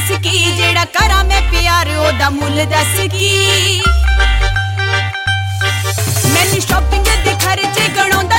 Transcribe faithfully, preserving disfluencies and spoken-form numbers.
दस की जेड़ा करा मैं प्यार ओदा मुल दस की मैनू शॉपिंग दे खर्चे गणाउंदा